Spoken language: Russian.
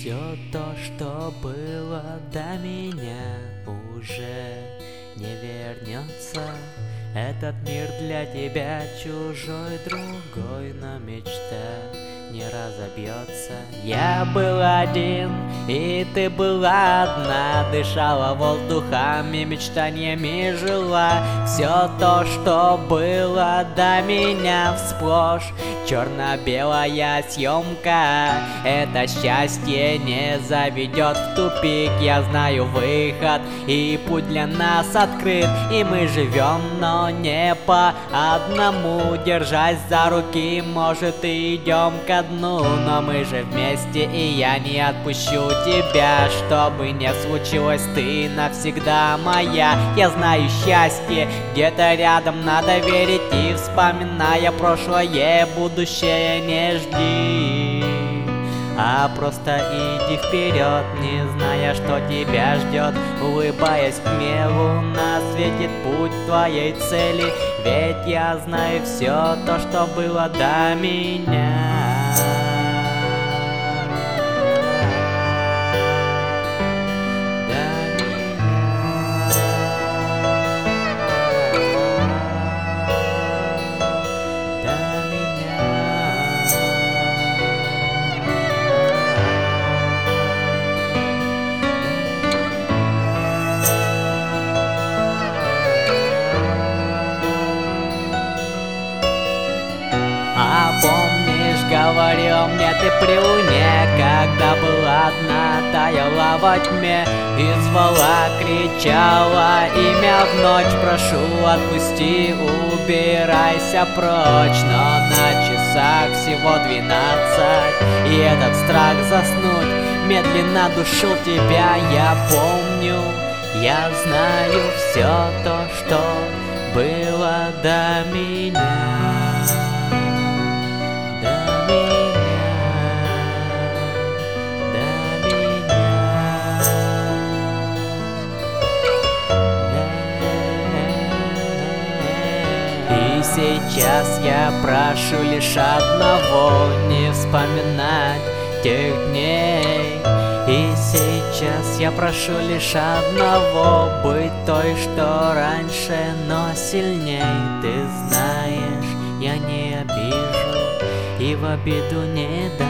Все то, что было до меня, уже не вернется. Этот мир для тебя чужой, другой, но мечта не разобьется. Я был один, и ты была одна, дышала воздухами, мечтаниями жила. Все то, что было до меня, всплошь черно-белая съемка. Это счастье не заведет в тупик. Я знаю выход, и путь для нас открыт. И мы живем, но не по одному. Держась за руки, может, и идем ко дну. Но мы же вместе, и я не отпущу тебя. Что бы ни случилось, ты навсегда моя. Я знаю счастье где-то рядом, надо верить. И вспоминая прошлое, будущее не жди, а просто иди вперед, не зная, что тебя ждет. Улыбаясь тьме, луна светит путь твоей цели. Ведь я знаю все то, что было до меня. А помнишь, говорил мне ты при луне, когда была одна, таяла во тьме и звала, кричала имя в ночь. Прошу, отпусти, убирайся прочь. Но на часах всего 12, и этот страх заснуть медленно душил тебя. Я помню, я знаю все то, что было до меня. Сейчас я прошу лишь одного, не вспоминать тех дней. И сейчас я прошу лишь одного, быть той, что раньше, но сильней. Ты знаешь, я не обижу и в обиду не дам.